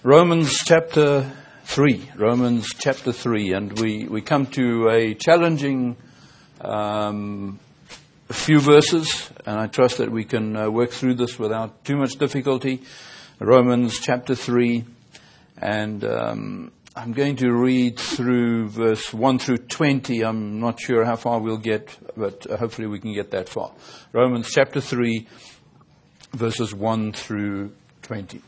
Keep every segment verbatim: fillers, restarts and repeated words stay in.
Romans chapter three. Romans chapter three. And we, we come to a challenging um, few verses, and I trust that we can uh, work through this without too much difficulty. Romans chapter three. And um, I'm going to read through verse one through twenty. I'm not sure how far we'll get, but uh, hopefully we can get that far. Romans chapter three, verses one through twenty.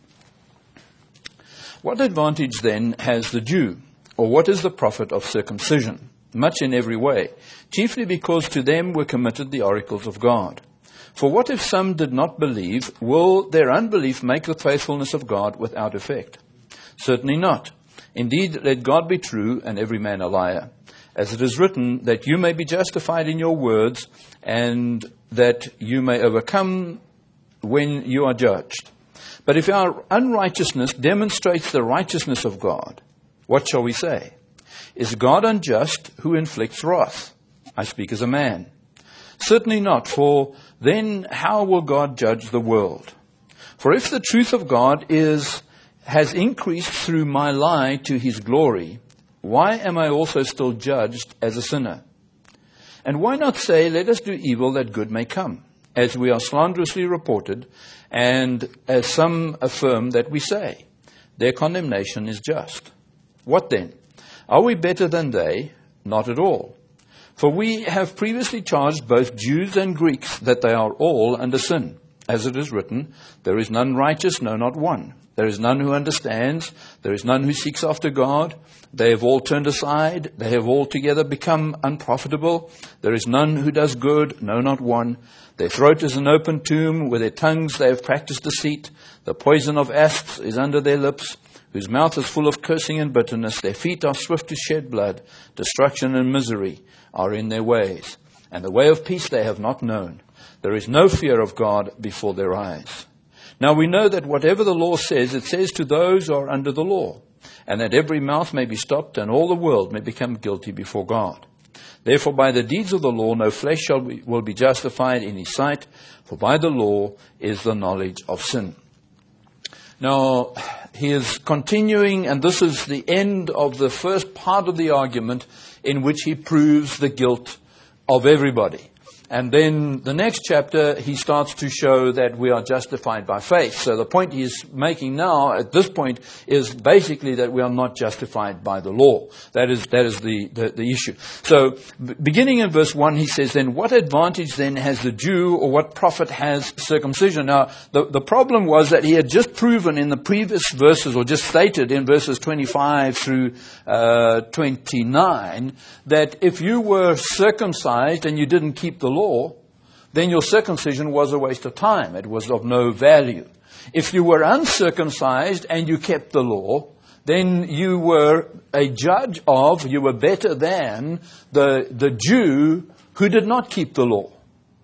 What advantage then has the Jew, or what is the profit of circumcision? Much in every way, chiefly because to them were committed the oracles of God. For what if some did not believe? Will their unbelief make the faithfulness of God without effect? Certainly not. Indeed, let God be true and every man a liar. As it is written, that you may be justified in your words, and that you may overcome when you are judged. But if our unrighteousness demonstrates the righteousness of God, what shall we say? Is God unjust who inflicts wrath? I speak as a man. Certainly not, for then how will God judge the world? For if the truth of God is has increased through my lie to his glory, why am I also still judged as a sinner? And why not say, let us do evil that good may come, as we are slanderously reported, and as some affirm that we say, their condemnation is just. What then? Are we better than they? Not at all. For we have previously charged both Jews and Greeks that they are all under sin. As it is written, there is none righteous, no, not one. There is none who understands. There is none who seeks after God. They have all turned aside. They have altogether become unprofitable. There is none who does good, no, not one. Their throat is an open tomb. With their tongues they have practiced deceit. The poison of asps is under their lips, whose mouth is full of cursing and bitterness. Their feet are swift to shed blood. Destruction and misery are in their ways, and the way of peace they have not known. There is no fear of God before their eyes. Now we know that whatever the law says, it says to those who are under the law, and that every mouth may be stopped and all the world may become guilty before God. Therefore by the deeds of the law no flesh shall be, will be justified in his sight, for by the law is the knowledge of sin. Now he is continuing, and this is the end of the first part of the argument in which he proves the guilt of everybody. And then the next chapter, he starts to show that we are justified by faith. So the point he's making now, at this point, is basically that we are not justified by the law. That is that is the, the, the issue. So b- beginning in verse one, he says, then what advantage then has the Jew, or what profit has circumcision? Now, the, the problem was that he had just proven in the previous verses, or just stated in verses twenty-five through uh, twenty-nine, that if you were circumcised and you didn't keep the law, Law, then your circumcision was a waste of time. It was of no value. If you were uncircumcised and you kept the law, then you were a judge of, you were better than the, the Jew who did not keep the law.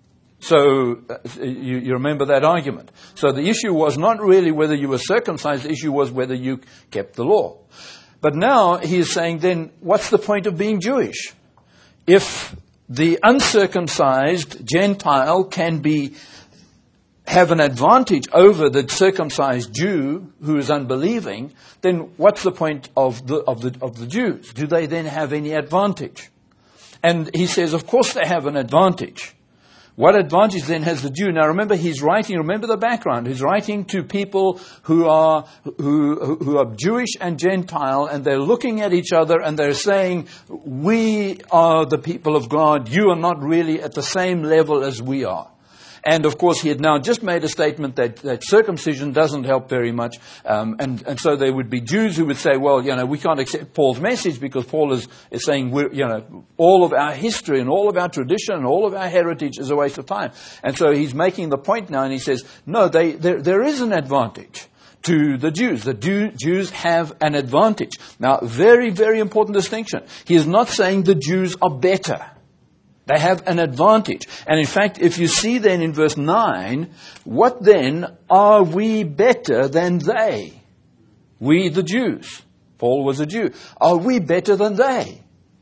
So uh, you, you remember that argument. So the issue was not really whether you were circumcised, the issue was whether you kept the law. But now he is saying, then what's the point of being Jewish? If the uncircumcised Gentile can be have an advantage over the circumcised Jew who is unbelieving, then what's the point of the of the of the Jews? Do they then have any advantage? And he says, of course they have an advantage. What advantage then has the Jew? Now remember, he's writing, remember the background, he's writing to people who are who who are Jewish and Gentile, and they're looking at each other and they're saying, we are the people of God, you are not really at the same level as we are. And of course, he had now just made a statement that, that circumcision doesn't help very much. Um, and, and so there would be Jews who would say, well, you know, we can't accept Paul's message because Paul is, is saying, we're, you know, all of our history and all of our tradition and all of our heritage is a waste of time. And so he's making the point now, and he says, no, they, there, there is an advantage to the Jews. The Jew, Jews have an advantage. Now, very, very important distinction. He is not saying the Jews are better. They have an advantage. And in fact, if you see then in verse nine, what then are we better than they? We the Jews. Paul was a Jew. Are we better than they?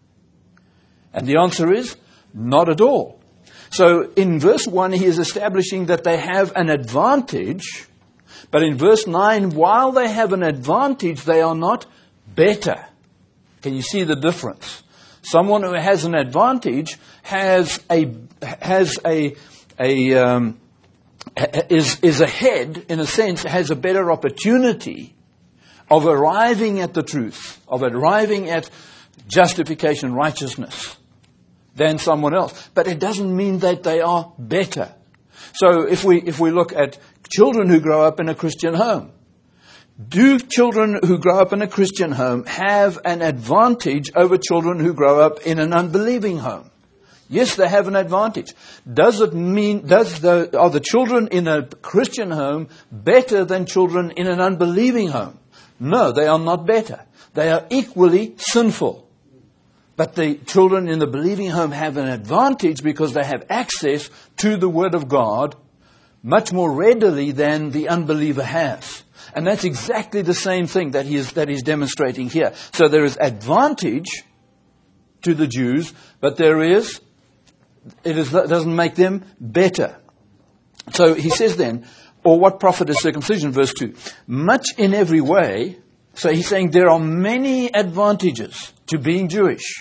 And the answer is, not at all. So in verse one, he is establishing that they have an advantage But in verse nine, while they have an advantage, they are not better. Can you see the difference? Someone who has an advantage has a has a a um, is is ahead, in a sense, has a better opportunity of arriving at the truth, of arriving at justification, righteousness, than someone else. But it doesn't mean that they are better. So if we if we look at children who grow up in a Christian home, do children who grow up in a Christian home have an advantage over children who grow up in an unbelieving home? Yes, they have an advantage. Does it mean, does the, are the children in a Christian home better than children in an unbelieving home? No, they are not better. They are equally sinful. But the children in the believing home have an advantage because they have access to the Word of God much more readily than the unbeliever has. And that's exactly the same thing that he is, that he's demonstrating here. So there is advantage to the Jews, but there is, it is, doesn't make them better. So he says then, or what profit is circumcision? Verse two. Much in every way. So he's saying there are many advantages to being Jewish.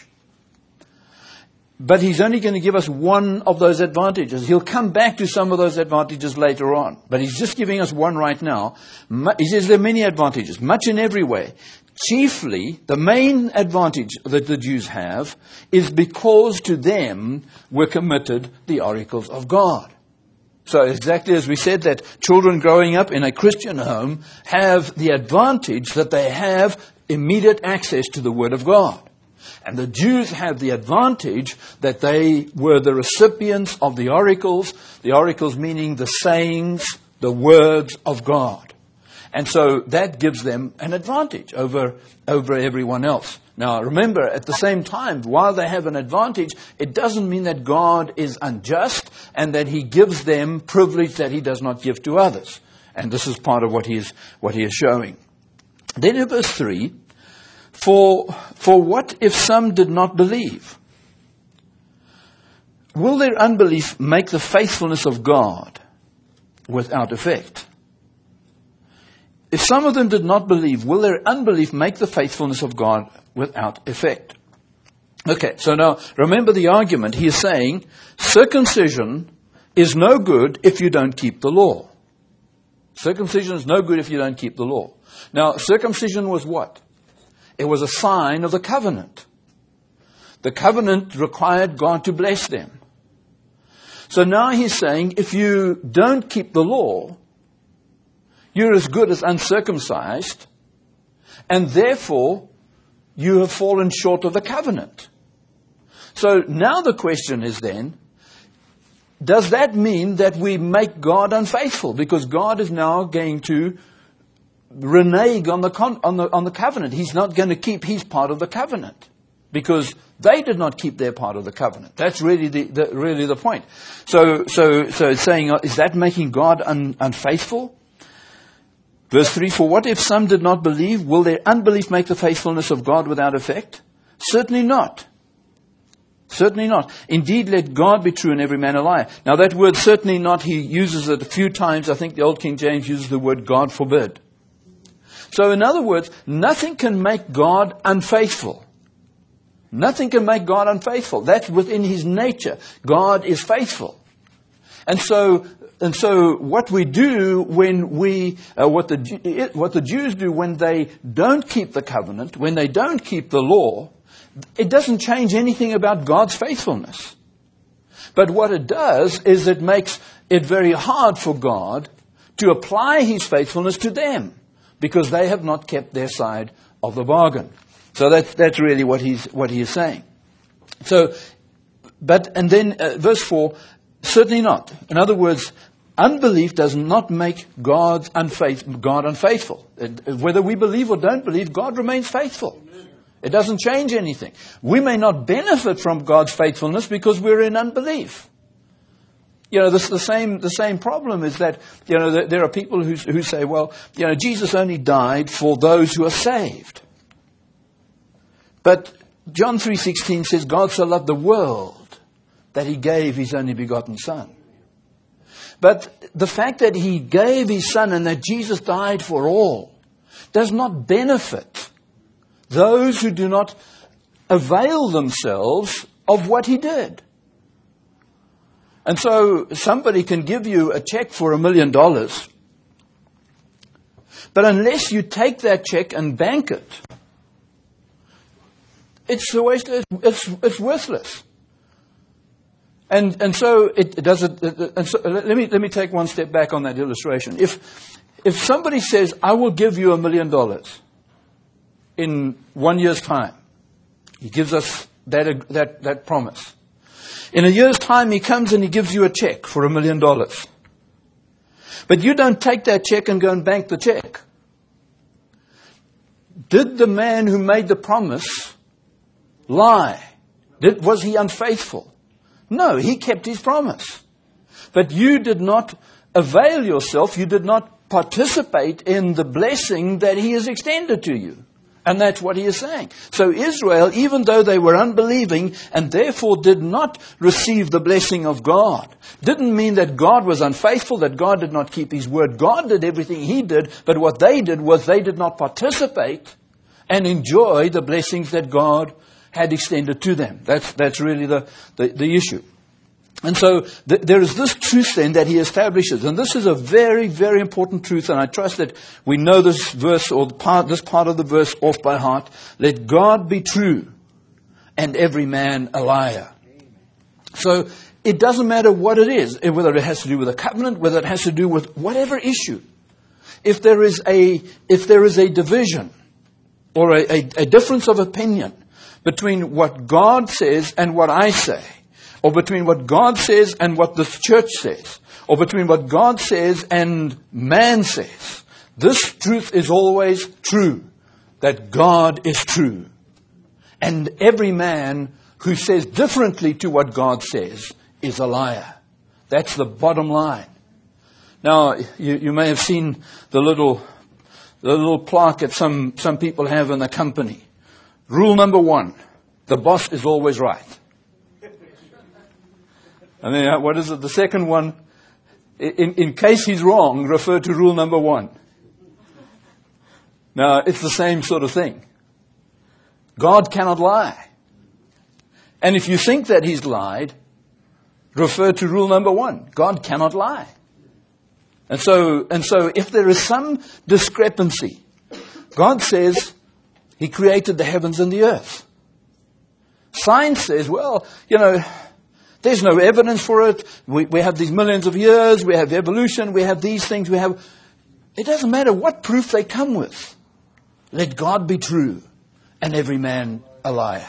But he's only going to give us one of those advantages. He'll come back to some of those advantages later on. But he's just giving us one right now. He says there are many advantages, much in every way. Chiefly, the main advantage that the Jews have is because to them were committed the oracles of God. So exactly as we said, that children growing up in a Christian home have the advantage that they have immediate access to the Word of God. And the Jews have the advantage that they were the recipients of the oracles, the oracles meaning the sayings, the words of God. And so that gives them an advantage over, over everyone else. Now remember, at the same time, while they have an advantage, it doesn't mean that God is unjust and that he gives them privilege that he does not give to others. And this is part of what he is, what he is showing. Then in verse three, For, for what if some did not believe? Will their unbelief make the faithfulness of God without effect? If some of them did not believe, will their unbelief make the faithfulness of God without effect? Okay, so now remember the argument. He is saying circumcision is no good if you don't keep the law. Circumcision is no good if you don't keep the law. Now, circumcision was what? It was a sign of the covenant. The covenant required God to bless them. So now he's saying, if you don't keep the law, you're as good as uncircumcised, and therefore you have fallen short of the covenant. So now the question is then, does that mean that we make God unfaithful? Because God is now going to renege on the, con- on the on the covenant. He's not going to keep his part of the covenant because they did not keep their part of the covenant. That's really the, the really the point. So so so it's saying, is that making God un, unfaithful? Verse three, for what if some did not believe? Will their unbelief make the faithfulness of God without effect? Certainly not. Certainly not. Indeed, let God be true and every man a liar. Now that word certainly not, he uses it a few times. I think the Old King James uses the word God forbid. So in other words, nothing can make God unfaithful. Nothing can make God unfaithful. That's within his nature. God is faithful. And so, and so what we do when we, uh, what the, what the Jews do when they don't keep the covenant, when they don't keep the law, it doesn't change anything about God's faithfulness. But what it does is it makes it very hard for God to apply his faithfulness to them, because they have not kept their side of the bargain. So that's, that's really what he's, what he is saying. So, but, and then uh, verse four, certainly not. In other words, unbelief does not make God's unfaith, God unfaithful. Whether we believe or don't believe, God remains faithful. It doesn't change anything. We may not benefit from God's faithfulness because we're in unbelief. You know, this, the same the same problem is that, you know, there, there are people who, who say, well, you know, Jesus only died for those who are saved. But John three sixteen says, God so loved the world that he gave his only begotten Son. But the fact that he gave his son and that Jesus died for all does not benefit those who do not avail themselves of what he did. And so somebody can give you a check for a million dollars, but unless you take that check and bank it, it's a waste. It's it's worthless. And and so it, it does it. And so let me let me take one step back on that illustration. If if somebody says, "I will give you a million dollars in one year's time," he gives us that that that promise. In a year's time, he comes and he gives you a check for a million dollars. But you don't take that check and go and bank the check. Did the man who made the promise lie? Did, was he unfaithful? No, he kept his promise. But you did not avail yourself, you did not participate in the blessing that he has extended to you. And that's what he is saying. So Israel, even though they were unbelieving and therefore did not receive the blessing of God, didn't mean that God was unfaithful, that God did not keep his word. God did everything he did, but what they did was they did not participate and enjoy the blessings that God had extended to them. That's that's really the, the, the issue. And so th- there is this truth then that he establishes. And this is a very, very important truth. And I trust that we know this verse or the part, this part of the verse off by heart. Let God be true and every man a liar. So it doesn't matter what it is, whether it has to do with a covenant, whether it has to do with whatever issue. If there is a, if there is a division or a, a, a difference of opinion between what God says and what I say, or between what God says and what the church says, or between what God says and man says, this truth is always true, that God is true. And every man who says differently to what God says is a liar. That's the bottom line. Now, you, you may have seen the little, the little plaque that some, some people have in the company. Rule number one, the boss is always right. And then what is it? The second one, in, in case he's wrong, refer to rule number one. Now, it's the same sort of thing. God cannot lie. And if you think that he's lied, refer to rule number one. God cannot lie. And so, and so if there is some discrepancy, God says he created the heavens and the earth. Science says, well, you know, there's no evidence for it. We, we have these millions of years. We have evolution. We have these things. We have. It doesn't matter what proof they come with. Let God be true and every man a liar.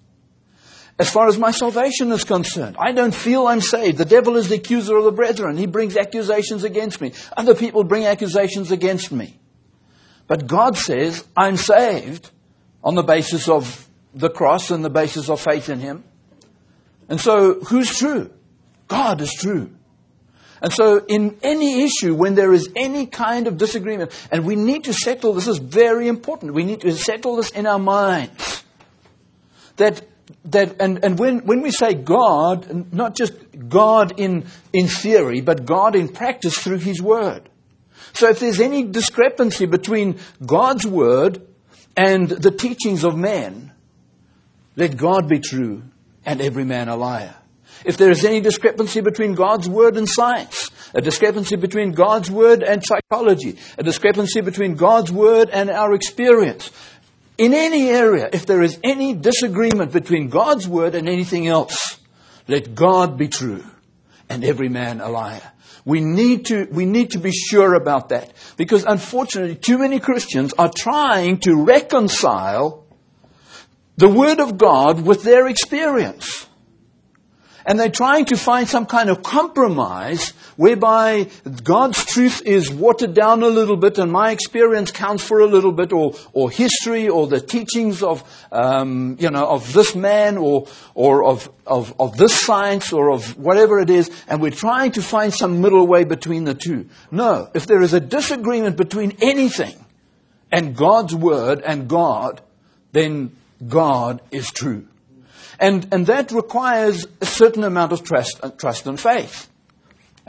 As far as my salvation is concerned, I don't feel I'm saved. The devil is the accuser of the brethren. He brings accusations against me. Other people bring accusations against me. But God says I'm saved on the basis of the cross and the basis of faith in him. And so, who's true? God is true. And so, in any issue, when there is any kind of disagreement, and we need to settle, this is very important, we need to settle this in our minds. That, that, and, and when, when we say God, not just God in, in theory, but God in practice through his word. So if there's any discrepancy between God's word and the teachings of men, let God be true and every man a liar. If there is any discrepancy between God's word and science, a discrepancy between God's word and psychology, a discrepancy between God's word and our experience, in any area, if there is any disagreement between God's word and anything else, let God be true and every man a liar. We need to, we need to be sure about that, because unfortunately too many Christians are trying to reconcile the Word of God with their experience. And they're trying to find some kind of compromise whereby God's truth is watered down a little bit and my experience counts for a little bit, or, or history, or the teachings of, um, you know, of this man, or, or of, of, of this science, or of whatever it is. And we're trying to find some middle way between the two. No, if there is a disagreement between anything and God's Word and God, then God is true. And and that requires a certain amount of trust, uh, trust and faith.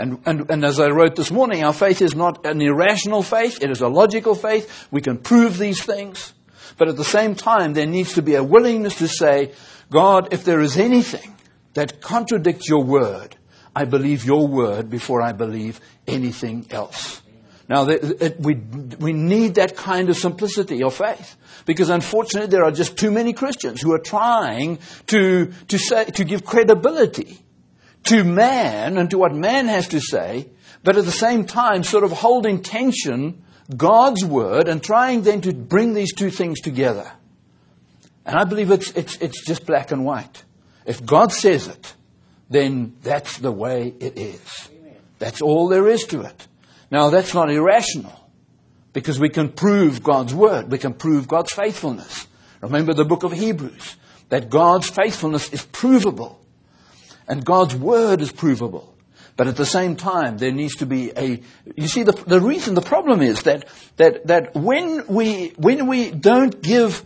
And, and, and as I wrote this morning, our faith is not an irrational faith. It is a logical faith. We can prove these things. But at the same time, there needs to be a willingness to say, God, if there is anything that contradicts your word, I believe your word before I believe anything else. Now, we we need that kind of simplicity of faith, because unfortunately there are just too many Christians who are trying to to say to give credibility to man and to what man has to say, but at the same time sort of hold in tension God's word and trying then to bring these two things together. And I believe it's it's it's just black and white. If God says it, then that's the way it is. That's all there is to it. Now, that's not irrational, because we can prove God's word. We can prove God's faithfulness. Remember the book of Hebrews, that God's faithfulness is provable, and God's word is provable. But at the same time, there needs to be a... You see, the, the reason, the problem is that that that when we when we don't give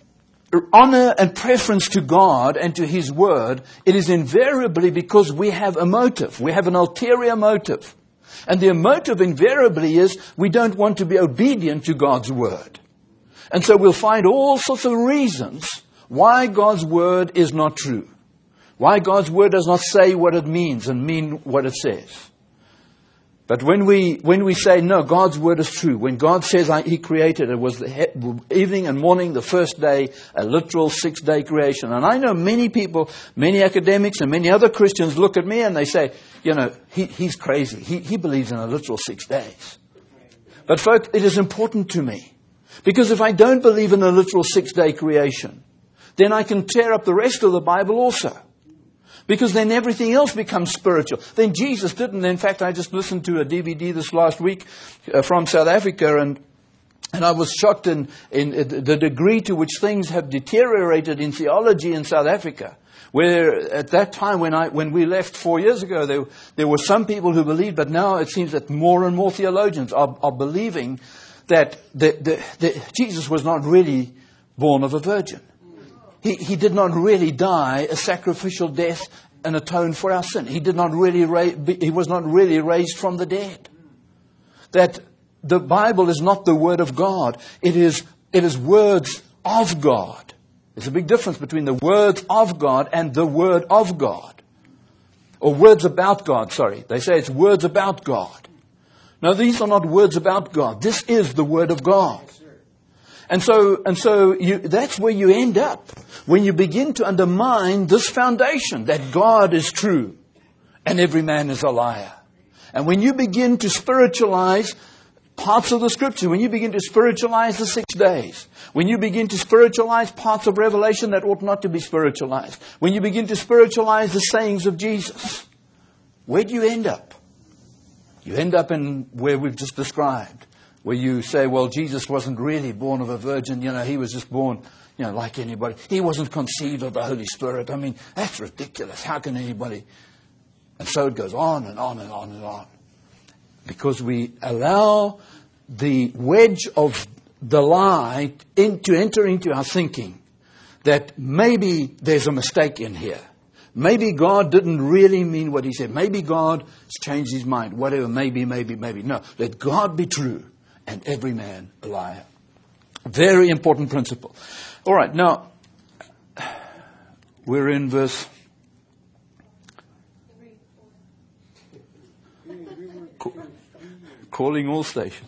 honor and preference to God and to His word, it is invariably because we have a motive. We have an ulterior motive. And the motive invariably is we don't want to be obedient to God's word. And so we'll find all sorts of reasons why God's word is not true. Why God's word does not say what it means and mean what it says. But when we when we say, no, God's word is true. When God says I, He created, it was the he- evening and morning, the first day, a literal six-day creation. And I know many people, many academics and many other Christians look at me and they say, you know, he, he's crazy. He, he believes in a literal six days. But folks, it is important to me. Because if I don't believe in a literal six-day creation, then I can tear up the rest of the Bible also. Because then everything else becomes spiritual. Then Jesus didn't. In fact, I just listened to a D V D this last week uh, from South Africa, and and I was shocked in, in the degree to which things have deteriorated in theology in South Africa. Where at that time, when I when we left four years ago, there, there were some people who believed, but now it seems that more and more theologians are, are believing that the, the, the, Jesus was not really born of a virgin. He, he did not really die a sacrificial death and atone for our sin. He did not really ra- he was not really raised from the dead. That the Bible is not the word of God. It is it is words of God. There's a big difference between the words of God and the word of God. Or words about God, sorry. They say it's words about God. No, these are not words about God. This is the word of God. And so, and so you, that's where you end up when you begin to undermine this foundation that God is true and every man is a liar. And when you begin to spiritualize parts of the scripture, when you begin to spiritualize the six days, when you begin to spiritualize parts of Revelation that ought not to be spiritualized, when you begin to spiritualize the sayings of Jesus, where do you end up? You end up in where we've just described. Where you say, well, Jesus wasn't really born of a virgin. You know, he was just born, you know, like anybody. He wasn't conceived of the Holy Spirit. I mean, that's ridiculous. How can anybody? And so it goes on and on and on and on. Because we allow the wedge of the lie in, to enter into our thinking that maybe there's a mistake in here. Maybe God didn't really mean what He said. Maybe God has changed His mind. Whatever, maybe, maybe, maybe. No, let God be true and every man a liar. Very important principle. All right, now, we're in verse... Calling all stations.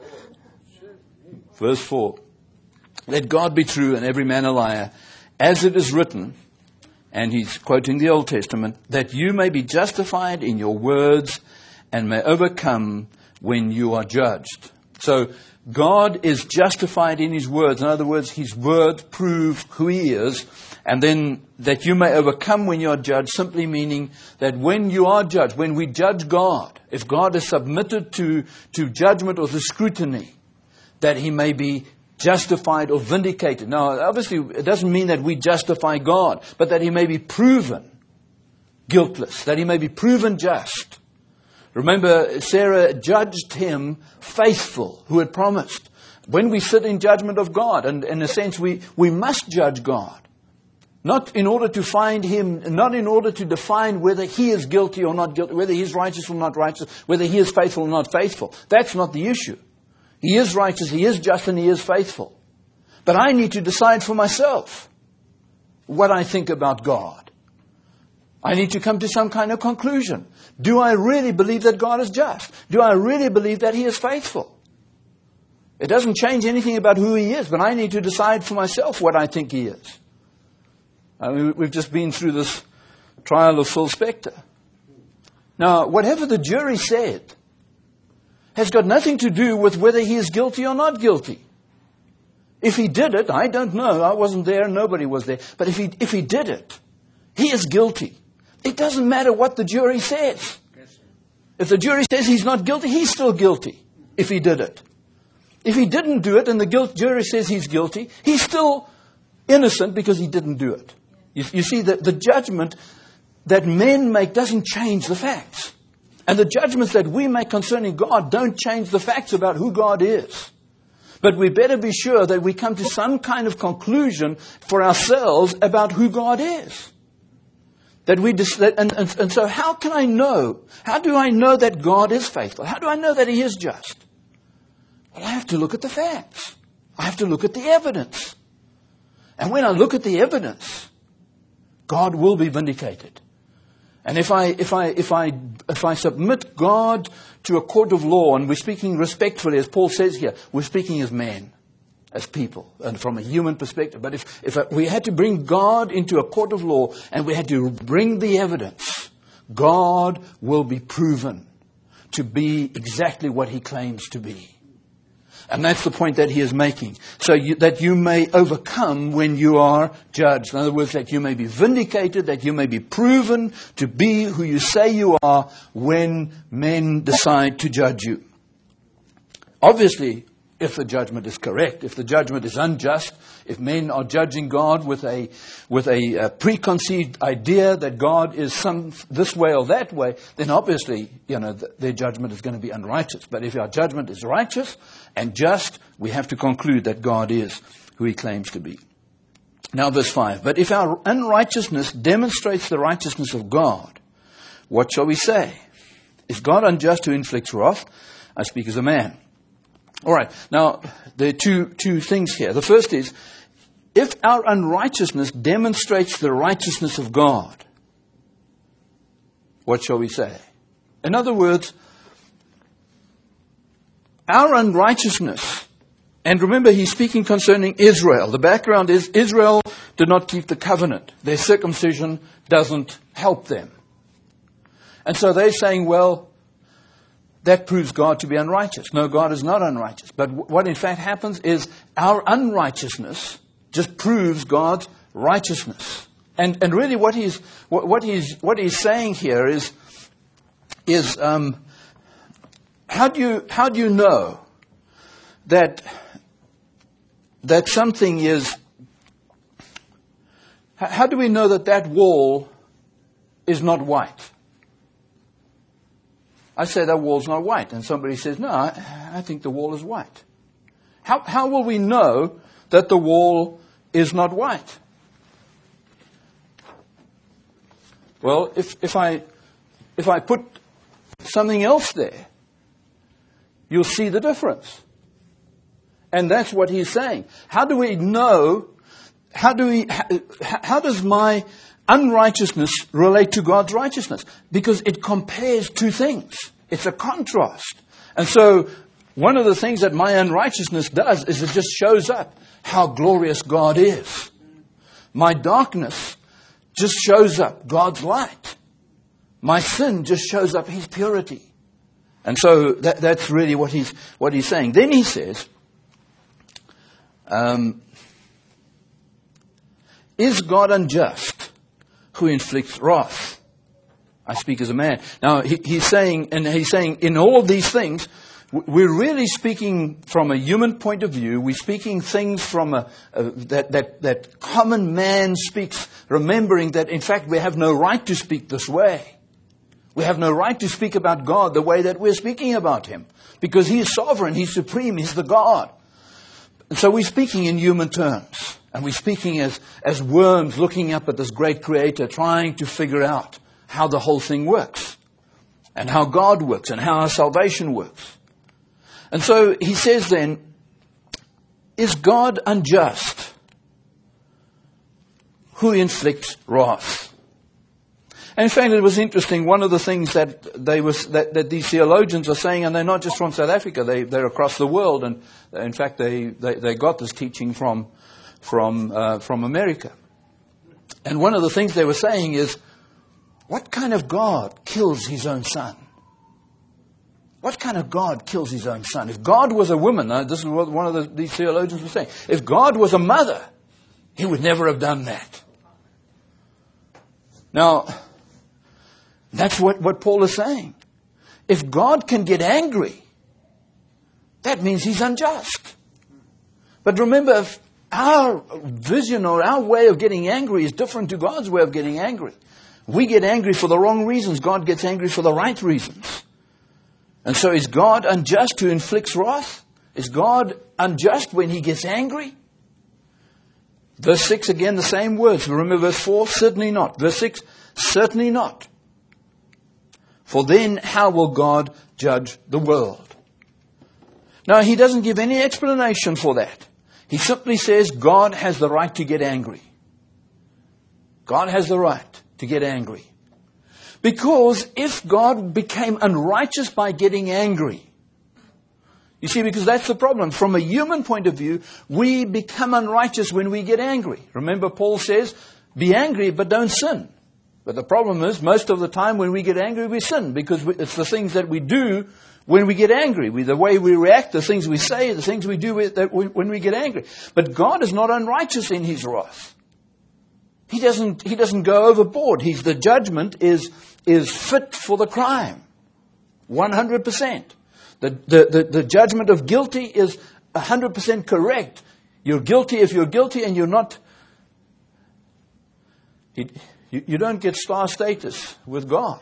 Verse four. Let God be true and every man a liar, as it is written, and he's quoting the Old Testament, that you may be justified in your words and may overcome when you are judged. So God is justified in His words. In other words, His words prove who He is. And then that you may overcome when you are judged, simply meaning that when you are judged, when we judge God, if God is submitted to, to judgment or to scrutiny, that He may be justified or vindicated. Now, obviously, it doesn't mean that we justify God, but that He may be proven guiltless, that He may be proven just. Remember, Sarah judged him faithful, who had promised. When we sit in judgment of God, and in a sense we, we must judge God. Not in order to find him, not in order to define whether he is guilty or not guilty, whether he is righteous or not righteous, whether he is faithful or not faithful. That's not the issue. He is righteous, he is just, and he is faithful. But I need to decide for myself what I think about God. I need to come to some kind of conclusion. Do I really believe that God is just? Do I really believe that he is faithful? It doesn't change anything about who he is, but I need to decide for myself what I think he is. I mean, we've just been through this trial of Phil Spector. Now, whatever the jury said has got nothing to do with whether he is guilty or not guilty. If he did it, I don't know. I wasn't there. Nobody was there. But if he, if he did it, he is guilty. It doesn't matter what the jury says. If the jury says he's not guilty, he's still guilty if he did it. If he didn't do it and the guilt jury says he's guilty, he's still innocent because he didn't do it. You, you see, the, the judgment that men make doesn't change the facts. And the judgments that we make concerning God don't change the facts about who God is. But we better be sure that we come to some kind of conclusion for ourselves about who God is. That we dis- that, and, and, and so how can I know? How do I know that God is faithful? How do I know that he is just? Well, I have to look at the facts. I have to look at the evidence. And when I look at the evidence, God will be vindicated. And if I, if I, if I, if I submit God to a court of law, and we're speaking respectfully, as Paul says here, we're speaking as men, as people, and from a human perspective. But if, if we had to bring God into a court of law, and we had to bring the evidence, God will be proven to be exactly what he claims to be. And that's the point that he is making. So you, that you may overcome when you are judged. In other words, that you may be vindicated, that you may be proven to be who you say you are when men decide to judge you. Obviously, if the judgment is correct, if the judgment is unjust, if men are judging God with a with a, a preconceived idea that God is some this way or that way, then obviously, you know, th- their judgment is going to be unrighteous. But if our judgment is righteous and just, we have to conclude that God is who he claims to be. Now, verse five. But if our unrighteousness demonstrates the righteousness of God, what shall we say? Is God unjust who inflicts wrath? I speak as a man. All right. Now, there are two, two things here. The first is, if our unrighteousness demonstrates the righteousness of God, what shall we say? In other words, our unrighteousness, and remember he's speaking concerning Israel. The background is Israel did not keep the covenant. Their circumcision doesn't help them. And so they're saying, well, that proves God to be unrighteous. No, God is not unrighteous. But what in fact happens is our unrighteousness just proves God's righteousness. And and really what he's what, what he's what he's saying here is is um, how do you how do you know that that something is how do we know that that wall is not white? I say that wall's not white, and somebody says, no, I, I think the wall is white. How how will we know that the wall is not white? Well, if if I if I put something else there, you'll see the difference. And that's what he's saying. How do we know? How do we? How, how does my unrighteousness relate to God's righteousness? Because it compares two things. It's a contrast. And so one of the things that my unrighteousness does is it just shows up how glorious God is. My darkness just shows up God's light. My sin just shows up his purity. And so that, that's really what he's what he's saying. Then he says, um, is God unjust who inflicts wrath? I speak as a man. Now he, he's saying, and he's saying, in all these things, we're really speaking from a human point of view. We're speaking things from a, a that that that common man speaks, remembering that in fact we have no right to speak this way. We have no right to speak about God the way that we're speaking about him, because he is sovereign, he's supreme, he's the God. And so we're speaking in human terms. And we're speaking as, as worms looking up at this great Creator, trying to figure out how the whole thing works, and how God works, and how our salvation works. And so he says then, is God unjust, who inflicts wrath? And in fact, it was interesting. One of the things that they was that, that these theologians are saying, and they're not just from South Africa, they, they're across the world. And in fact, they, they, they got this teaching from from uh, from America. And one of the things they were saying is, what kind of God kills his own son? What kind of God kills his own son? If God was a woman, uh, this is what one of the, these theologians were saying. If God was a mother, he would never have done that. Now, that's what, what Paul is saying. If God can get angry, that means he's unjust. But remember, if our vision or our way of getting angry is different to God's way of getting angry. We get angry for the wrong reasons. God gets angry for the right reasons. And so is God unjust who inflicts wrath? Is God unjust when he gets angry? Verse six, again, the same words. Remember verse four? Certainly not. Verse six, certainly not. For then how will God judge the world? Now, he doesn't give any explanation for that. He simply says God has the right to get angry. God has the right to get angry. Because if God became unrighteous by getting angry, you see, because that's the problem. From a human point of view, we become unrighteous when we get angry. Remember, Paul says, be angry, but don't sin. But the problem is, most of the time when we get angry, we sin. Because we, it's the things that we do when we get angry. We, the way we react, the things we say, the things we do with, that we, when we get angry. But God is not unrighteous in his wrath. He doesn't, he doesn't go overboard. He's, the judgment is, is fit for the crime. one hundred percent. The, the, the, the judgment of guilty is one hundred percent correct. You're guilty if you're guilty, and you're not. He, you, you don't get star status with God.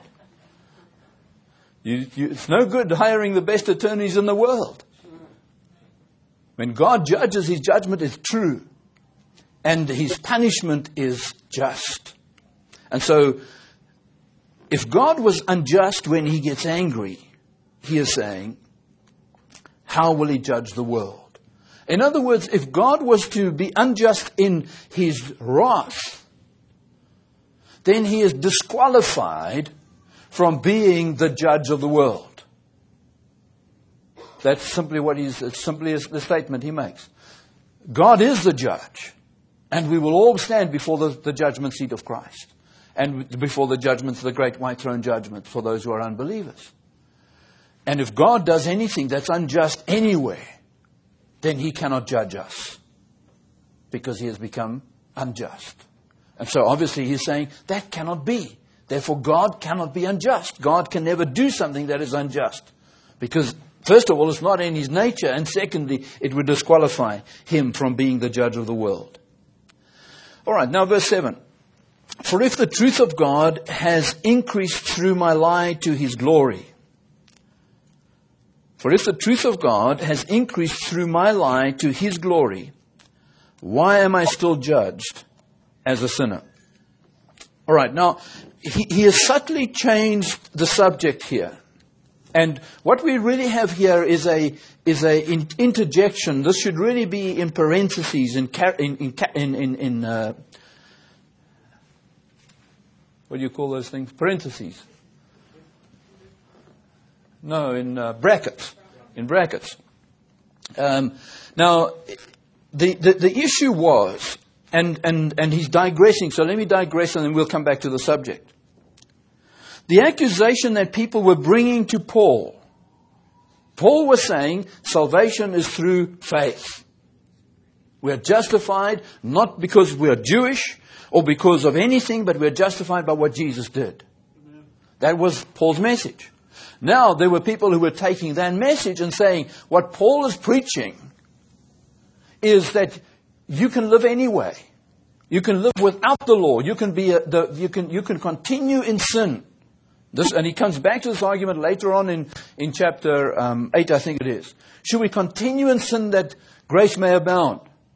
You, you, it's no good hiring the best attorneys in the world. When God judges, his judgment is true. And his punishment is just. And so, if God was unjust when he gets angry, he is saying, how will he judge the world? In other words, if God was to be unjust in his wrath, then he is disqualified from being the judge of the world. That's simply what he's, it's simply the statement he makes. God is the judge. And we will all stand before the, the judgment seat of Christ. And before the judgment, the great white throne judgment for those who are unbelievers. And if God does anything that's unjust anywhere, then he cannot judge us. Because he has become unjust. And so obviously he's saying that cannot be. Therefore God cannot be unjust. God can never do something that is unjust. Because first of all, it's not in his nature. And secondly, it would disqualify him from being the judge of the world. All right, now verse seven. For if the truth of God has increased through my lie to his glory. For if the truth of God has increased through my lie to his glory, why am I still judged as a sinner? All right, now, he, he has subtly changed the subject here. And what we really have here is a is a in, interjection. This should really be in parentheses, in in in in, in, in uh, what do you call those things? Parentheses. No, in uh, brackets. In brackets. Um, now, the, the the issue was, and and and he's digressing. So let me digress, and then we'll come back to the subject. The accusation that people were bringing to Paul. Paul was saying salvation is through faith. We are justified not because we are Jewish or because of anything, but we are justified by what Jesus did. That was Paul's message. Now there were people who were taking that message and saying what Paul is preaching is that you can live anyway. You can live without the law. You can be a, the, you can you can continue in sin. This, and he comes back to this argument later on in, in chapter um, eight, I think it is. Should we continue in sin that grace may abound?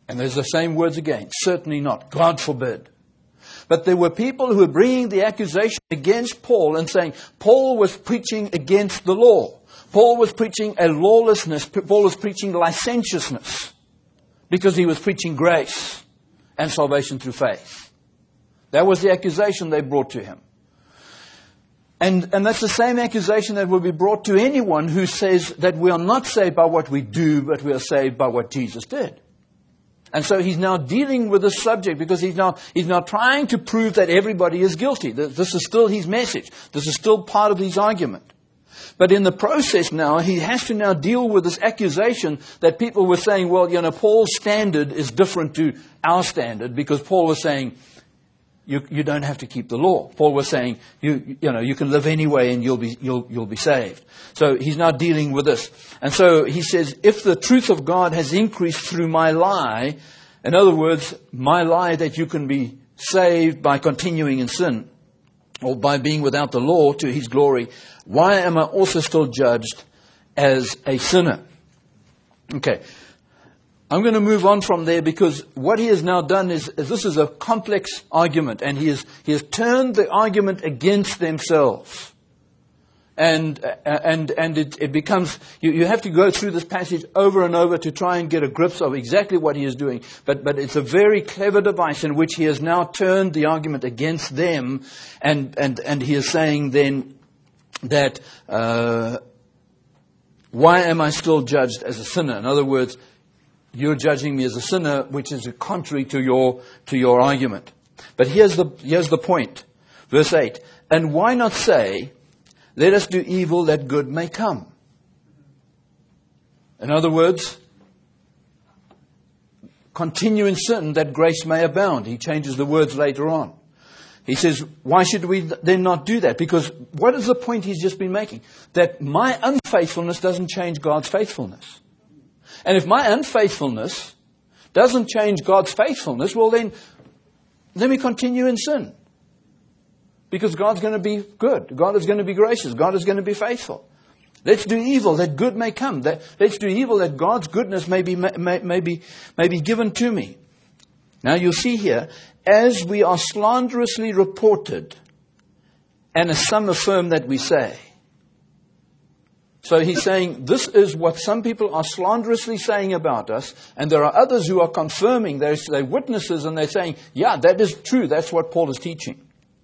And there's the same words again. Certainly not. God forbid. But there were people who were bringing the accusation against Paul and saying Paul was preaching against the law. Paul was preaching a lawlessness. Paul was preaching licentiousness because he was preaching grace and salvation through faith. That was the accusation they brought to him. And, and that's the same accusation that will be brought to anyone who says that we are not saved by what we do, but we are saved by what Jesus did. And so he's now dealing with this subject because he's now, he's now trying to prove that everybody is guilty. This is still his message. This is still part of his argument. But in the process now, he has to now deal with this accusation that people were saying, well, you know, Paul's standard is different to our standard because Paul was saying, you, you don't have to keep the law. Paul was saying, you, you know, you can live anyway and you'll be, you'll, you'll be saved. So he's now dealing with this. And so he says, if the truth of God has increased through my lie, in other words, my lie that you can be saved by continuing in sin or by being without the law to his glory, why am I also still judged as a sinner? Okay. I'm going to move on from there because what he has now done is, is this is a complex argument, and he has, he has turned the argument against themselves. And, and, and it, it becomes, you, you have to go through this passage over and over to try and get a grip of exactly what he is doing. But, but it's a very clever device in which he has now turned the argument against them, and, and, and he is saying then that, uh, why am I still judged as a sinner? In other words, you're judging me as a sinner, which is contrary to your to your argument. But here's the here's the point. Verse eight. And why not say, let us do evil that good may come? In other words, continue in sin that grace may abound. He changes the words later on. He says, why should we then not do that? Because what is the point he's just been making? That my unfaithfulness doesn't change God's faithfulness. And if my unfaithfulness doesn't change God's faithfulness, well then, let me continue in sin. Because God's going to be good. God is going to be gracious. God is going to be faithful. Let's do evil that good may come. That, let's do evil that God's goodness may be, may, may, be, may be given to me. Now you'll see here, as we are slanderously reported, and as some affirm that we say. So he's saying, this is what some people are slanderously saying about us, and there are others who are confirming, they're, they're witnesses, and they're saying, yeah, that is true, that's what Paul is teaching.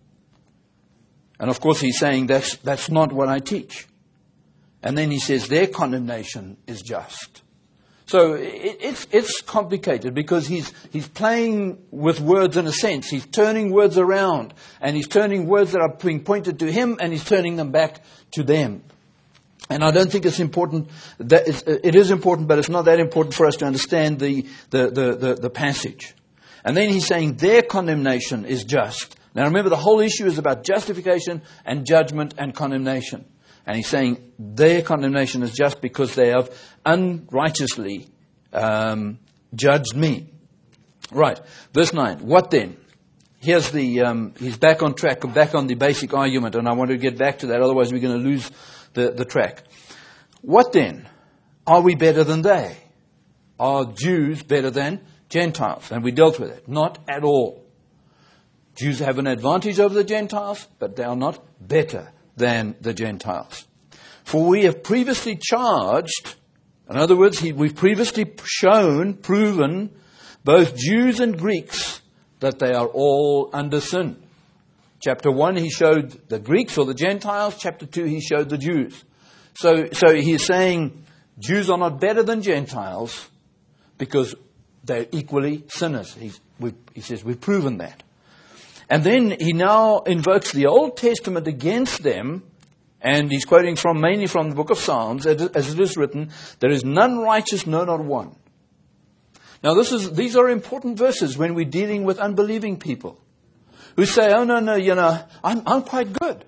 And of course he's saying, that's, that's not what I teach. And then he says, their condemnation is just. So it, it's, it's complicated because he's, he's playing with words in a sense. He's turning words around, and he's turning words that are being pointed to him, and he's turning them back to them. And I don't think it's important, that it's, it is important, but it's not that important for us to understand the, the, the, the, the passage. And then he's saying their condemnation is just. Now remember, the whole issue is about justification and judgment and condemnation. And he's saying their condemnation is just because they have unrighteously um, judged me. Right, verse nine. What then? Here's the, um, he's back on track, back on the basic argument, and I want to get back to that, otherwise we're going to lose The, the track. What then? Are we better than they? Are Jews better than Gentiles? And we dealt with it. Not at all. Jews have an advantage over the Gentiles, but they are not better than the Gentiles. For we have previously charged, in other words, he, we've previously shown, proven, both Jews and Greeks, that they are all under sin. Chapter one, he showed the Greeks or the Gentiles. Chapter two, he showed the Jews. So, so he's saying Jews are not better than Gentiles because they're equally sinners. He's, we, he says, we've proven that. And then he now invokes the Old Testament against them, and he's quoting from mainly from the book of Psalms, as it is written, there is none righteous, no, not one. Now, this is these are important verses when we're dealing with unbelieving people who say, oh, no, no, you know, I'm, I'm quite good.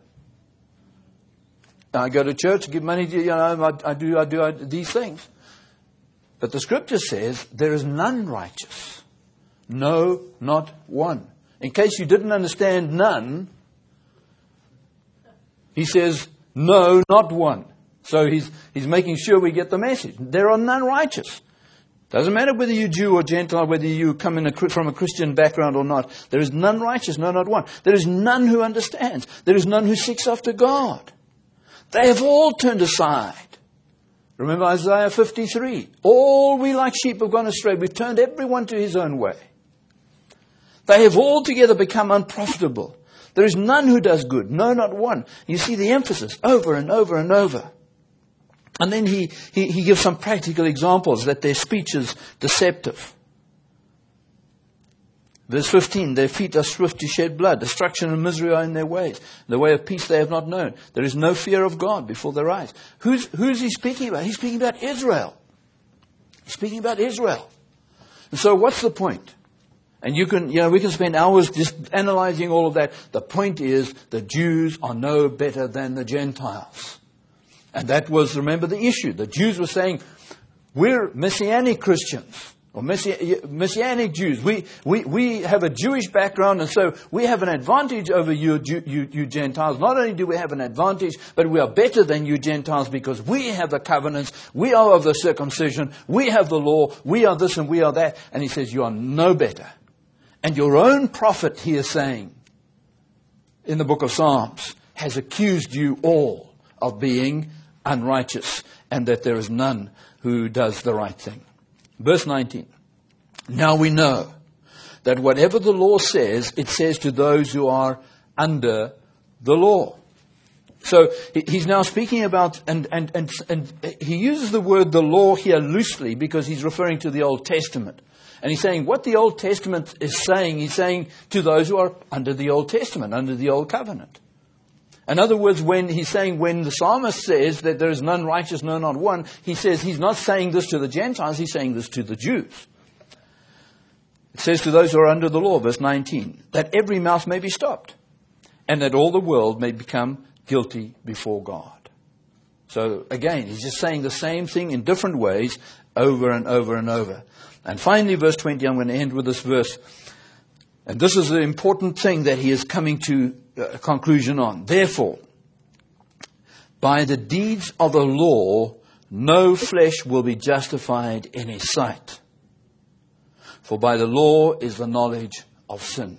I go to church, give money to, you know, I, I do, I do I, these things. But the scripture says there is none righteous. No, not one. In case you didn't understand none, he says, no, not one. So he's, he's making sure we get the message. There are none righteous. Doesn't matter whether you're Jew or Gentile, whether you come in a, from a Christian background or not. There is none righteous, no, not one. There is none who understands. There is none who seeks after God. They have all turned aside. Remember Isaiah fifty-three. All we like sheep have gone astray. We've turned everyone to his own way. They have altogether become unprofitable. There is none who does good. No, not one. You see the emphasis over and over and over. And then he, he, he gives some practical examples that their speech is deceptive. Verse fifteen, their feet are swift to shed blood. Destruction and misery are in their ways. The way of peace they have not known. There is no fear of God before their eyes. Who's, who's he speaking about? He's speaking about Israel. He's speaking about Israel. And so what's the point? And you can, you know, we can spend hours just analyzing all of that. The point is the Jews are no better than the Gentiles. And that was, remember, the issue. The Jews were saying, we're Messianic Christians, or Messi- Messianic Jews. We, we, we have a Jewish background, and so we have an advantage over you, you, you Gentiles. Not only do we have an advantage, but we are better than you Gentiles because we have the covenants, we are of the circumcision, we have the law, we are this and we are that. And he says, you are no better. And your own prophet, he is saying, in the book of Psalms, has accused you all of being unrighteous, and that there is none who does the right thing. Verse nineteen. Now we know that whatever the law says, it says to those who are under the law. So he's now speaking about, and, and, and, and he uses the word the law here loosely because he's referring to the Old Testament. And he's saying what the Old Testament is saying, he's saying to those who are under the Old Testament, under the Old Covenant. In other words, when he's saying, when the psalmist says that there is none righteous, no, not one, he says he's not saying this to the Gentiles, he's saying this to the Jews. It says to those who are under the law, verse nineteen, that every mouth may be stopped, and that all the world may become guilty before God. So again, he's just saying the same thing in different ways, over and over and over. And finally, verse twenty, I'm going to end with this verse. And this is the important thing that he is coming to a conclusion on. Therefore, by the deeds of the law, no flesh will be justified in his sight. For by the law is the knowledge of sin.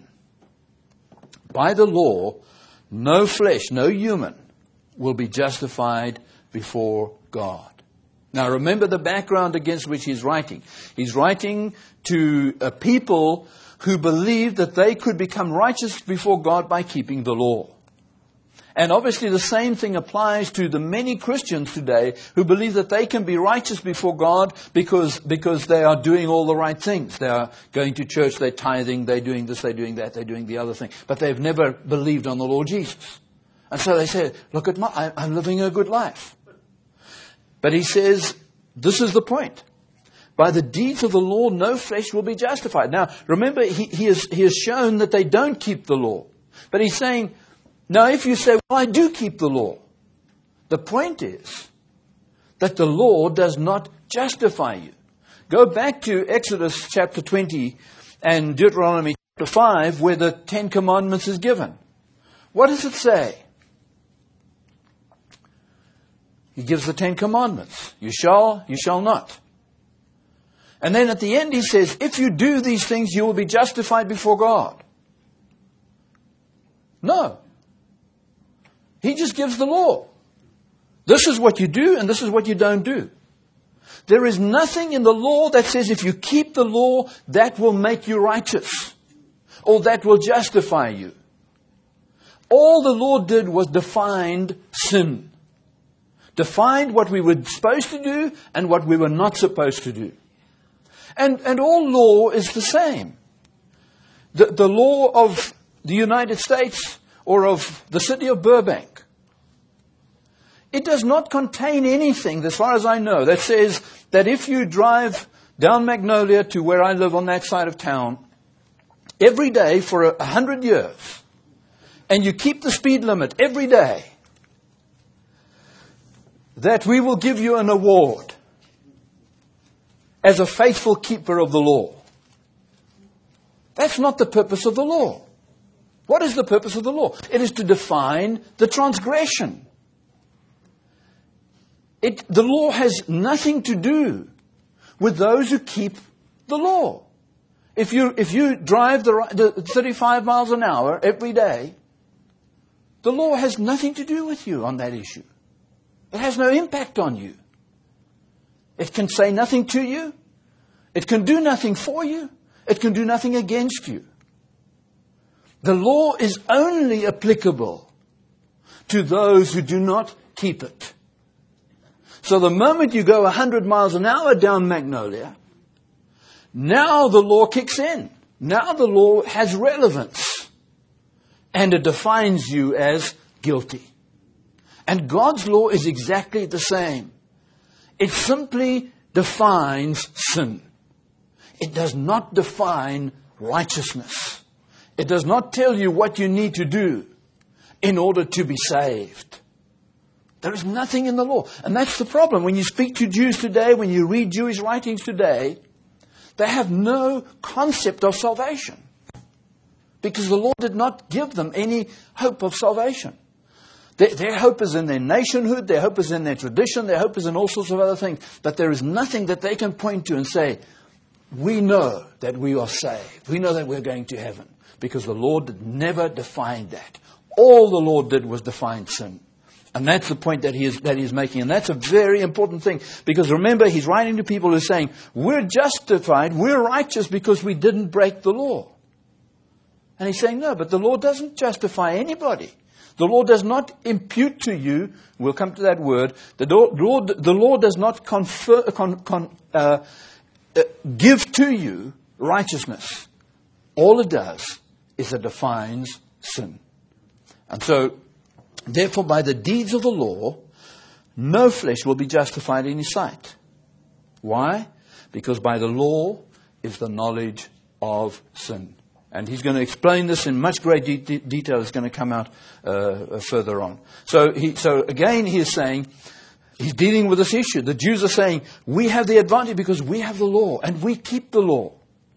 By the law, no flesh, no human, will be justified before God. Now remember the background against which he's writing. He's writing to a people who believed that they could become righteous before God by keeping the law. And obviously the same thing applies to the many Christians today who believe that they can be righteous before God because, because they are doing all the right things. They are going to church, they're tithing, they're doing this, they're doing that, they're doing the other thing. But they've never believed on the Lord Jesus. And so they say, look at my, I, I'm living a good life. But he says, this is the point. By the deeds of the law, no flesh will be justified. Now, remember, he, he, has, he has shown that they don't keep the law. But he's saying, now if you say, well, I do keep the law. The point is that the law does not justify you. Go back to Exodus chapter twenty and Deuteronomy chapter five, where the Ten Commandments is given. What does it say? He gives the Ten Commandments. You shall, you shall not. And then at the end he says, if you do these things, you will be justified before God. No. He just gives the law. This is what you do and this is what you don't do. There is nothing in the law that says if you keep the law, that will make you righteous. Or that will justify you. All the law did was defined sin. Defined what we were supposed to do and what we were not supposed to do. And, and all law is the same. The, the law of the United States or of the city of Burbank, it does not contain anything, as far as I know, that says that if you drive down Magnolia to where I live on that side of town, every day for a hundred years, and you keep the speed limit every day, that we will give you an award as a faithful keeper of the law. That's not the purpose of the law. What is the purpose of the law? It is to define the transgression. It, the law has nothing to do with those who keep the law. If you, if you drive the, the thirty-five miles an hour every day, the law has nothing to do with you on that issue. It has no impact on you. It can say nothing to you. It can do nothing for you. It can do nothing against you. The law is only applicable to those who do not keep it. So the moment you go one hundred miles an hour down Magnolia, now the law kicks in. Now the law has relevance. And it defines you as guilty. And God's law is exactly the same. It simply defines sin. It does not define righteousness. It does not tell you what you need to do in order to be saved. There is nothing in the law. And that's the problem. When you speak to Jews today, when you read Jewish writings today, they have no concept of salvation. Because the law did not give them any hope of salvation. Their, their hope is in their nationhood, their hope is in their tradition, their hope is in all sorts of other things. But there is nothing that they can point to and say, we know that we are saved. We know that we're going to heaven. Because the Lord never defined that. All the Lord did was define sin. And that's the point that he is, that he is making. And that's a very important thing. Because remember, he's writing to people who are saying, we're justified, we're righteous because we didn't break the law. And he's saying, no, but the law doesn't justify anybody. The law does not impute to you, we'll come to that word, the law, the law does not confer, con, con, uh, uh, give to you righteousness. All it does is it defines sin. And so, therefore, by the deeds of the law, no flesh will be justified in his sight. Why? Because by the law is the knowledge of sin. And he's going to explain this in much great de- de- detail. It's going to come out uh, further on. So, he, so again, he is saying, he's dealing with this issue. The Jews are saying, we have the advantage because we have the law and we keep the law.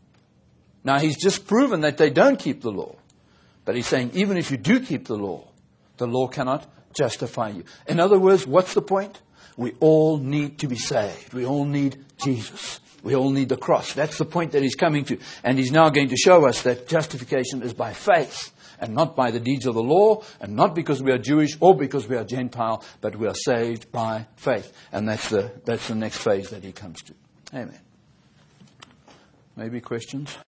Now, he's just proven that they don't keep the law. But he's saying, even if you do keep the law, the law cannot justify you. In other words, what's the point? We all need to be saved. We all need Jesus. We all need the cross. That's the point that he's coming to. And he's now going to show us that justification is by faith and not by the deeds of the law and not because we are Jewish or because we are Gentile, but we are saved by faith. And that's the, that's the next phase that he comes to. Amen. Maybe questions?